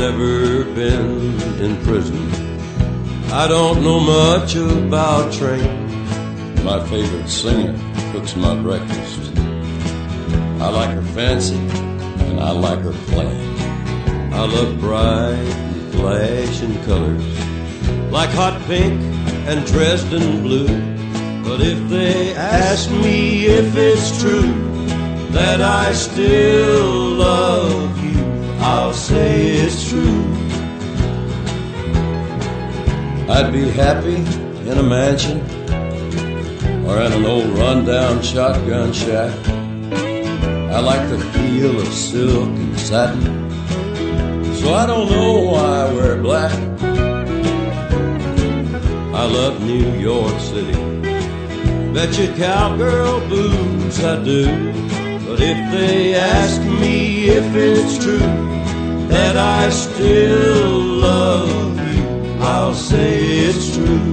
never been in prison. I don't know much about trains. My favorite singer cooks my breakfast. I like her fancy and I like her plain. I love bright and flashing colors, like hot pink and Dresden blue. But if they ask me if it's true that I still love you, I'll say it's true. I'd be happy in a mansion or in an old rundown shotgun shack. I like the feel of silk and satin, so I don't know why I wear black. I love New York City, bet you cowgirl boots I do. But if they ask me if it's true that I still love you, I'll say it's true.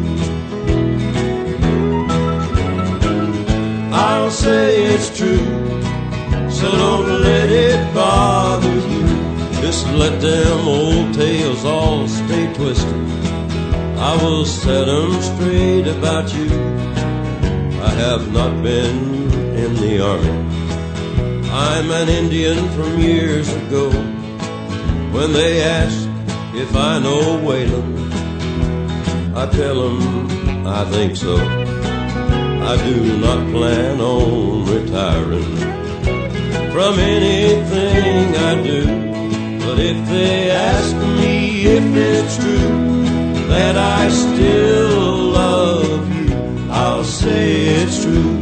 I'll say it's true, so don't let it bother you. Just let them old tales all stay twisted. I will set them straight about you. I have not been in the army. I'm an Indian from years ago. When they ask if I know Waylon, I tell them I think so. I do not plan on retiring from anything I do. But if they ask me if it's true that I still love you, I'll say it's true.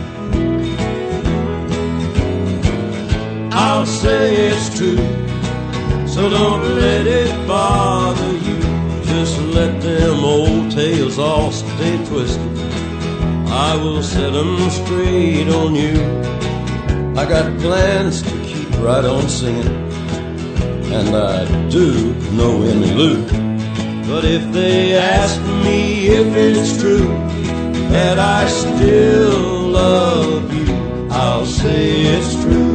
I'll say it's true, so don't let it bother you. Just let them old tales all stay twisted. I will set them straight on you. I got plans to keep right on singing, and I do know Emmylou. But if they ask me if it's true that I still love you, I'll say it's true.